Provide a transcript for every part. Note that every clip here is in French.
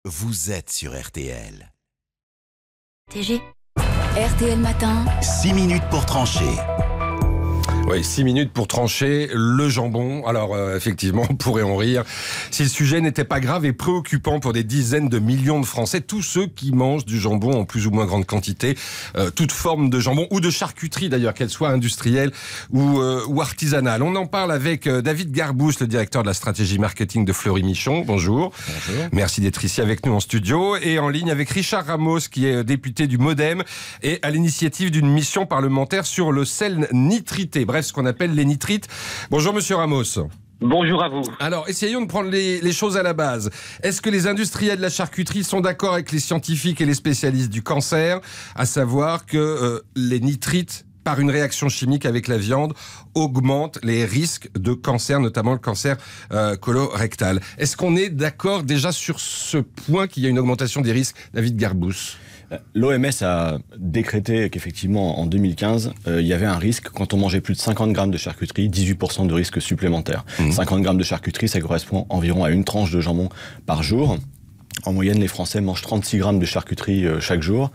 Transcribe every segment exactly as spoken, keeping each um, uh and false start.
Vous êtes sur R T L. T G. R T L Matin. six minutes pour trancher. Oui, six minutes pour trancher le jambon. Alors, euh, effectivement, on pourrait en rire. Si le sujet n'était pas grave et préoccupant pour des dizaines de millions de Français, tous ceux qui mangent du jambon en plus ou moins grande quantité, euh, toute forme de jambon ou de charcuterie d'ailleurs, qu'elle soit industrielle ou, euh, ou artisanale. On en parle avec euh, David Garbous, le directeur de la stratégie marketing de Fleury Michon. Bonjour. Bonjour. Merci d'être ici avec nous en studio. Et en ligne avec Richard Ramos, qui est député du MoDem et à l'initiative d'une mission parlementaire sur le sel nitrité. Bref, ce qu'on appelle les nitrites. Bonjour Monsieur Ramos. Bonjour à vous. Alors, essayons de prendre les, les choses à la base. Est-ce que les industriels de la charcuterie sont d'accord avec les scientifiques et les spécialistes du cancer, à savoir que euh, les nitrites, par une réaction chimique avec la viande, augmentent les risques de cancer, notamment le cancer euh, colorectal? Est-ce qu'on est d'accord déjà sur ce point qu'il y a une augmentation des risques, David Garbous? L'O M S a décrété qu'effectivement, en deux mille quinze, euh, il y avait un risque quand on mangeait plus de cinquante grammes de charcuterie, dix-huit pour cent de risque supplémentaire. Mmh. cinquante grammes de charcuterie, ça correspond environ à une tranche de jambon par jour. En moyenne, les Français mangent trente-six grammes de charcuterie euh, chaque jour.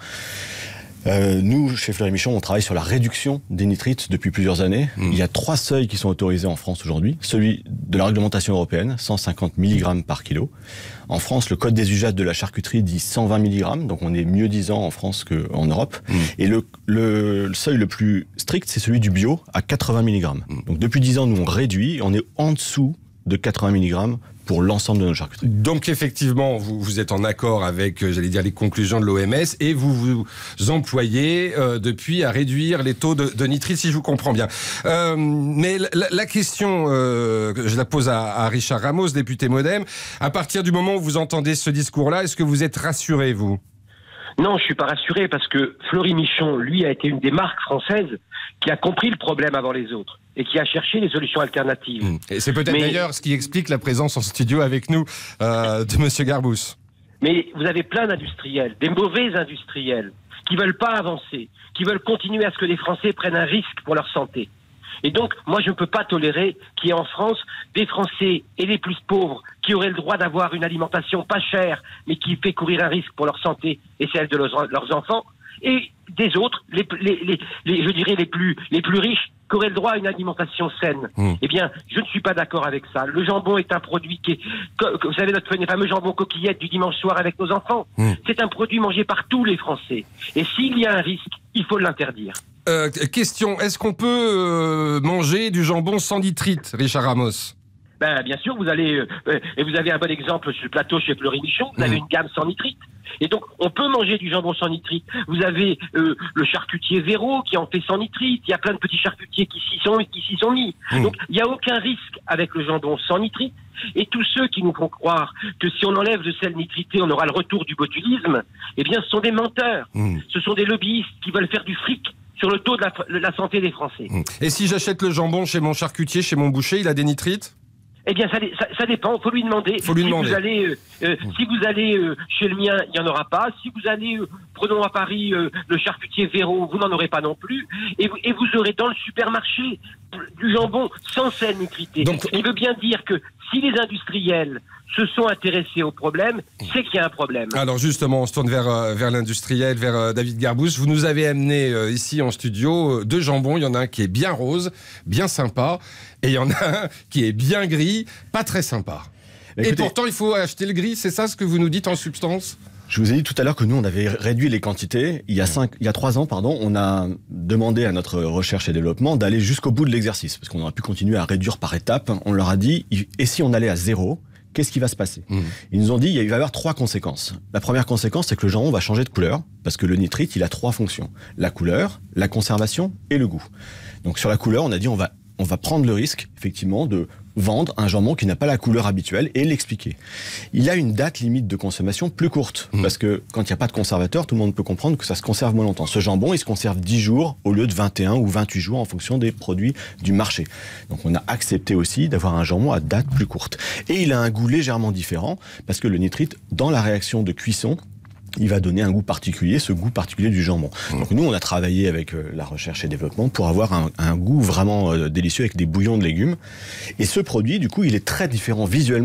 Euh, nous, chez Fleury Michon, on travaille sur la réduction des nitrites depuis plusieurs années. Mmh. Il y a trois seuils qui sont autorisés en France aujourd'hui. Celui de la réglementation européenne, cent cinquante milligrammes par kilo. En France, le code des usages de la charcuterie dit cent vingt milligrammes, donc on est mieux disant en France qu'en Europe. Mmh. Et le, le, le seuil le plus strict, c'est celui du bio, à quatre-vingts milligrammes. Mmh. Donc depuis dix ans, nous on réduit, on est en dessous de quatre-vingts milligrammes pour l'ensemble de nos charcuteries. Donc effectivement, vous, vous êtes en accord avec, euh, j'allais dire, les conclusions de l'O M S et vous vous employez euh, depuis à réduire les taux de, de nitrite, si je vous comprends bien. Euh, mais la, la question, euh, je la pose à, à Richard Ramos, député MoDem. À partir du moment où vous entendez ce discours-là, est-ce que vous êtes rassuré, vous ? Non, je suis pas rassuré parce que Fleury Michon, lui, a été une des marques françaises qui a compris le problème avant les autres et qui a cherché des solutions alternatives. Et c'est peut-être Mais... d'ailleurs ce qui explique la présence en studio avec nous euh, de Monsieur Garbous. Mais vous avez plein d'industriels, des mauvais industriels, qui veulent pas avancer, qui veulent continuer à ce que les Français prennent un risque pour leur santé. Et donc, moi, je ne peux pas tolérer qu'il y ait en France des Français et les plus pauvres qui auraient le droit d'avoir une alimentation pas chère, mais qui fait courir un risque pour leur santé et celle de leurs, leurs enfants, et des autres, les, les, les, les, je dirais les plus, les plus riches, qui auraient le droit à une alimentation saine. Mmh. Eh bien, je ne suis pas d'accord avec ça. Le jambon est un produit qui est, que, vous savez, notre fameux jambon coquillette du dimanche soir avec nos enfants. Mmh. C'est un produit mangé par tous les Français. Et s'il y a un risque, il faut l'interdire. Euh, question, est-ce qu'on peut euh, manger du jambon sans nitrite, Richard Ramos ? Ben, bien sûr, vous allez, euh, et vous avez un bon exemple sur le plateau chez Fleury Michon, vous mmh. avez une gamme sans nitrite. Et donc, on peut manger du jambon sans nitrite. Vous avez euh, le charcutier Véro qui en fait sans nitrite. Il y a plein de petits charcutiers qui s'y sont, qui s'y sont mis. Mmh. Donc, il n'y a aucun risque avec le jambon sans nitrite. Et tous ceux qui nous font croire que si on enlève le sel nitrité, on aura le retour du botulisme, eh bien, ce sont des menteurs. Mmh. Ce sont des lobbyistes qui veulent faire du fric sur le dos de la, de la santé des Français. Mmh. Et si j'achète le jambon chez mon charcutier, chez mon boucher, il a des nitrites ? Eh bien, ça, ça, ça dépend. Il faut lui demander. Faut lui si, demander. Vous allez, euh, euh, mmh. si vous allez euh, chez le mien, il n'y en aura pas. Si vous allez, euh, prenons à Paris, euh, le charcutier Véro, vous n'en aurez pas non plus. Et vous, et vous aurez dans le supermarché du jambon sans sel nitrité. Donc, il veut bien dire que si les industriels se sont intéressés au problème, c'est qu'il y a un problème. Alors justement, on se tourne vers, euh, vers l'industriel, vers euh, David Garbous. Vous nous avez amené euh, ici en studio euh, deux jambons. Il y en a un qui est bien rose, bien sympa, et il y en a un qui est bien gris, pas très sympa. Écoutez, et pourtant, il faut acheter le gris, c'est ça ce que vous nous dites en substance ? Je vous ai dit tout à l'heure que nous, on avait réduit les quantités. Il y a cinq, il y a trois ans, pardon, on a demandé à notre recherche et développement d'aller jusqu'au bout de l'exercice, parce qu'on aurait pu continuer à réduire par étapes. On leur a dit, et si on allait à zéro ? Qu'est-ce qui va se passer ? mmh. Ils nous ont dit il va y avoir trois conséquences. La première conséquence, c'est que le jambon va changer de couleur, parce que le nitrite, il a trois fonctions. La couleur, la conservation et le goût. Donc sur la couleur, on a dit on va, on va prendre le risque, effectivement, de vendre un jambon qui n'a pas la couleur habituelle et l'expliquer. Il a une date limite de consommation plus courte, mmh. parce que quand il n'y a pas de conservateur, tout le monde peut comprendre que ça se conserve moins longtemps. Ce jambon, il se conserve dix jours au lieu de vingt et un ou vingt-huit jours en fonction des produits du marché. Donc on a accepté aussi d'avoir un jambon à date plus courte. Et il a un goût légèrement différent, parce que le nitrite, dans la réaction de cuisson, il va donner un goût particulier, ce goût particulier du jambon. Mmh. Donc nous, on a travaillé avec euh, la recherche et développement pour avoir un, un goût vraiment euh, délicieux avec des bouillons de légumes. Et ce produit, du coup, il est très différent visuellement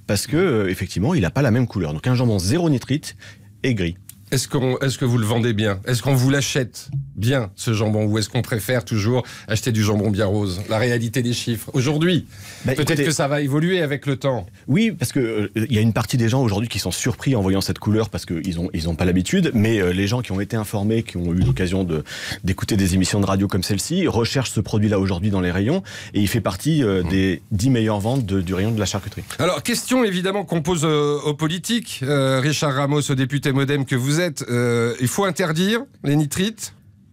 parce que euh, effectivement, il n'a pas la même couleur. Donc un jambon zéro nitrite est gris. Est-ce, qu'on, est-ce que vous le vendez bien? Est-ce qu'on vous l'achète bien, ce jambon? Ou est-ce qu'on préfère toujours acheter du jambon bien rose? La réalité des chiffres. Aujourd'hui, bah, peut-être écoutez, que ça va évoluer avec le temps. Oui, parce qu'il euh, y a une partie des gens aujourd'hui qui sont surpris en voyant cette couleur parce qu'ils n'ont ils ont pas l'habitude. Mais euh, les gens qui ont été informés, qui ont eu l'occasion de, d'écouter des émissions de radio comme celle-ci, recherchent ce produit-là aujourd'hui dans les rayons. Et il fait partie euh, mmh. des dix meilleures ventes de, du rayon de la charcuterie. Alors, question évidemment qu'on pose euh, aux politiques. Euh, Richard Ramos, député Modem que vous êtes, euh, il faut interdire les nitrites?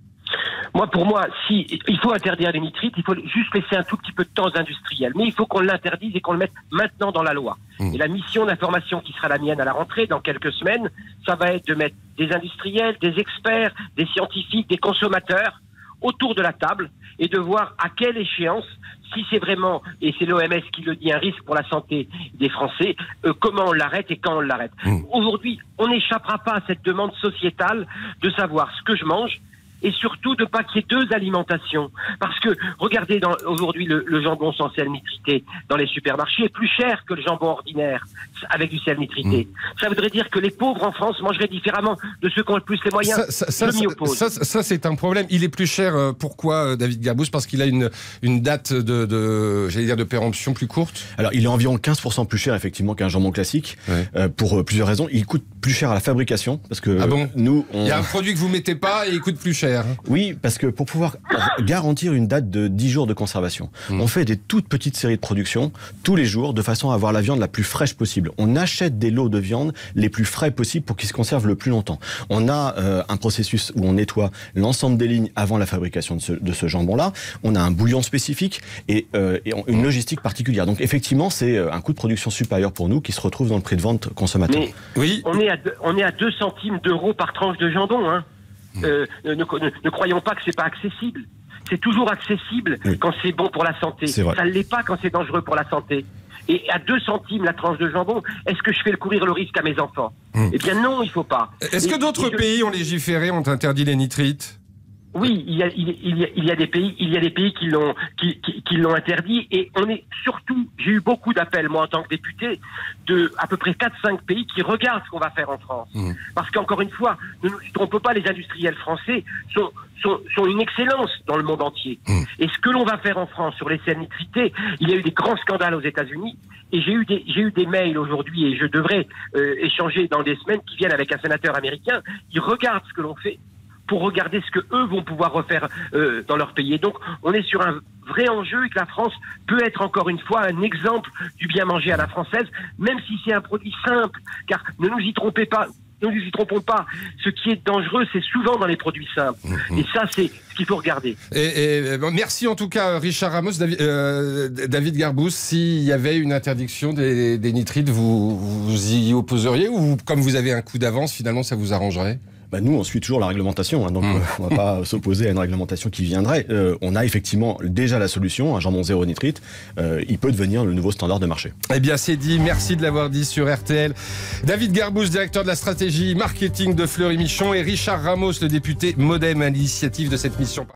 Moi, pour moi, si il faut interdire les nitrites, il faut juste laisser un tout petit peu de temps aux industriels. Mais il faut qu'on l'interdise et qu'on le mette maintenant dans la loi. Mmh. Et la mission d'information qui sera la mienne à la rentrée dans quelques semaines, ça va être de mettre des industriels, des experts, des scientifiques, des consommateurs autour de la table et de voir à quelle échéance, si c'est vraiment, et c'est l'O M S qui le dit, un risque pour la santé des Français, euh, comment on l'arrête et quand on l'arrête. Mmh. Aujourd'hui, on n'échappera pas à cette demande sociétale de savoir ce que je mange et surtout de ne pas qu'il y ait deux alimentations. Parce que, regardez, dans, aujourd'hui, le, le jambon sans sel nitrité dans les supermarchés est plus cher que le jambon ordinaire avec du sel nitrité. Mmh. Ça voudrait dire que les pauvres en France mangeraient différemment de ceux qui ont le plus les moyens. Ça, ça, ça, ça, ça, ça c'est un problème. Il est plus cher, euh, pourquoi, euh, David Garbous? Parce qu'il a une, une date de, de, j'allais dire, de péremption plus courte? Alors, il est environ quinze pour cent plus cher, effectivement, qu'un jambon classique, ouais. euh, pour euh, plusieurs raisons. Il coûte plus cher à la fabrication, parce que ah bon nous... On... Il y a un produit que vous mettez pas et il coûte plus cher. Oui, parce que pour pouvoir garantir une date de dix jours de conservation, mmh. on fait des toutes petites séries de production tous les jours de façon à avoir la viande la plus fraîche possible. On achète des lots de viande les plus frais possibles pour qu'ils se conservent le plus longtemps. On a euh, un processus où on nettoie l'ensemble des lignes avant la fabrication de ce, de ce jambon-là. On a un bouillon spécifique et, euh, et une logistique particulière. Donc effectivement, c'est un coût de production supérieur pour nous qui se retrouve dans le prix de vente consommateur. Mais oui. on est à deux, on est à deux centimes d'euros par tranche de jambon, hein. Euh, ne, ne, ne croyons pas que c'est pas accessible. C'est toujours accessible oui. quand c'est bon pour la santé. Ça ne l'est pas quand c'est dangereux pour la santé. Et à deux centimes la tranche de jambon, est-ce que je fais courir le risque à mes enfants? mmh. Eh bien non, il ne faut pas. Est-ce et, que d'autres je... pays ont légiféré, ont interdit les nitrites? Oui, il y a, il y a, il y a des pays, il y a des pays qui l'ont, qui, qui, qui l'ont interdit. Et on est surtout, j'ai eu beaucoup d'appels, moi, en tant que député, de à peu près quatre cinq pays qui regardent ce qu'on va faire en France. Mmh. Parce qu'encore une fois, ne nous trompons pas, les industriels français sont, sont, sont une excellence dans le monde entier. Mmh. Et ce que l'on va faire en France sur les sels nitrités, il y a eu des grands scandales aux États-Unis. Et j'ai eu des, j'ai eu des mails aujourd'hui, et je devrais euh, échanger dans des semaines qui viennent avec un sénateur américain. Ils regardent ce que l'on fait pour regarder ce que eux vont pouvoir refaire euh, dans leur pays. Et donc, on est sur un vrai enjeu et que la France peut être encore une fois un exemple du bien manger à la française, même si c'est un produit simple. Car ne nous y trompez pas, ne nous y trompons pas. Ce qui est dangereux, c'est souvent dans les produits simples. Mmh. Et ça, c'est ce qu'il faut regarder. Et, et bon, merci en tout cas, Richard Ramos, David, euh, David Garbous. S'il y avait une interdiction des, des nitrites, vous vous y opposeriez ou comme vous avez un coup d'avance, finalement, ça vous arrangerait? Bah nous, on suit toujours la réglementation, hein, donc mmh. euh, on ne va pas s'opposer à une réglementation qui viendrait. Euh, on a effectivement déjà la solution, un jambon zéro nitrite, euh, il peut devenir le nouveau standard de marché. Eh bien, c'est dit. Merci de l'avoir dit sur R T L. David Garbous, directeur de la stratégie marketing de Fleury Michon, et Richard Ramos, le député Modem, à l'initiative de cette mission.